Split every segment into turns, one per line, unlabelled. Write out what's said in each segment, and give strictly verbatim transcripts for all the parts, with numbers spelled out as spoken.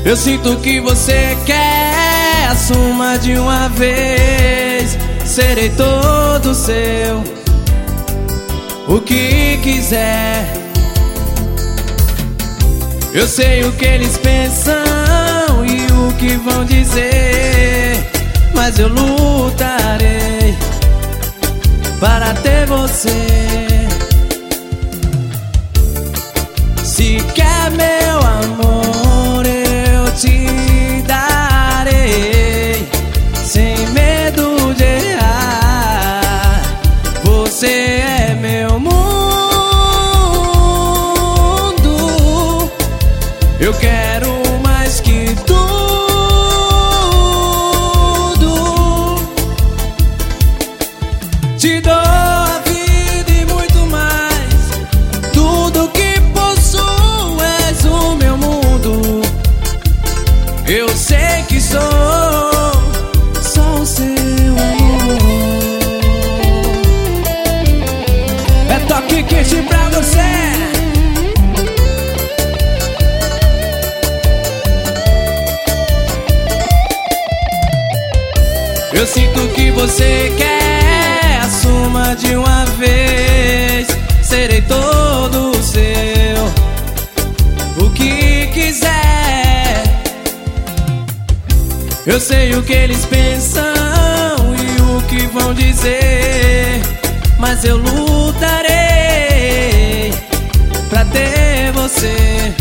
Eu sinto que você quer, assuma de uma vez. Serei todo seu, o que quiser. Eu sei o que eles pensam e o que vão dizer, mas eu lutarei para ter você. Se quer meu amor, eu te darei, sem medo de errar. Você é meu mundo, eu quero mais que tudo. Te dou a vida e muito mais, tudo que possuo, és o meu mundo. Eu sei que sou só o seu amor. É toque quente pra você. Eu sinto que você quer, assuma de uma vez. Serei todo seu, o que quiser. Eu sei o que eles pensam e o que vão dizer, mas eu lutarei pra ter você.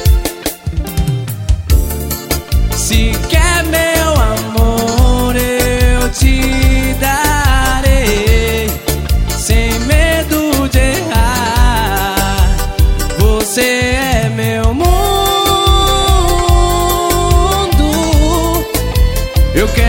Se quer meu amor, eu te darei, sem medo de errar. Você é meu mundo, eu quero